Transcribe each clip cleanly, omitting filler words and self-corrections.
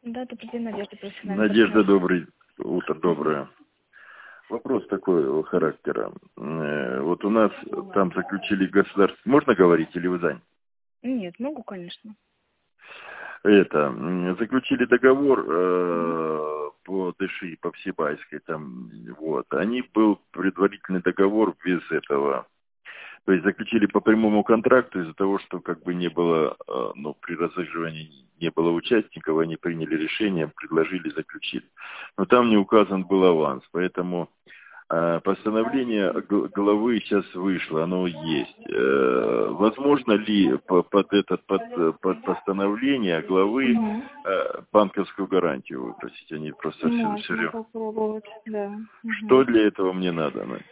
Да, добрый день, Надежда, профессиональный Надежда, партнер. доброе утро, доброе. Вопрос такой характера. Вот у нас там заключили государство. Можно говорить или вы заняты? Нет, могу, конечно. Заключили договор Мгм. по ДШИ, по Всебайской, там, вот. Был предварительный договор без этого. То есть заключили по прямому контракту из-за того, что как бы не было, при разыгрывании не было участников, они приняли решение, предложили, заключили. Но там не указан был аванс, поэтому постановление главы сейчас вышло, оно есть. Возможно ли под постановление главы Мгм. банковскую гарантию выпросить? Они просто все Можно время. попробовать, да. Что Мгм. для этого мне надо, Надь?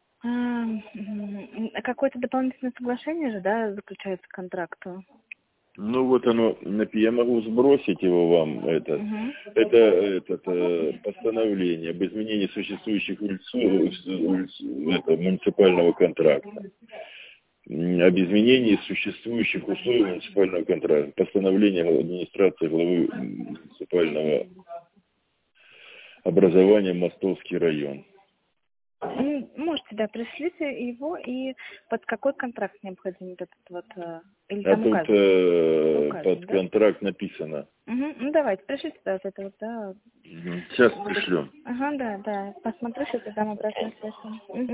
Какое-то дополнительное соглашение же, да, заключается к контракту? Ну вот оно, я могу сбросить его вам, Мгм. постановление об изменении существующих муниципального контракта. Об изменении существующих условий муниципального контракта. Постановление администрации главы муниципального образования Мостовский район. Можете, да, пришлите его, и под какой контракт необходим этот вот, или А там тут указан? Указан, под да? контракт написано. Угу. Ну, давайте, пришлите, да, вот это вот, да. Сейчас пришлем. Ага, да, да. Посмотрю, сейчас и дам обратную связь. Мгм.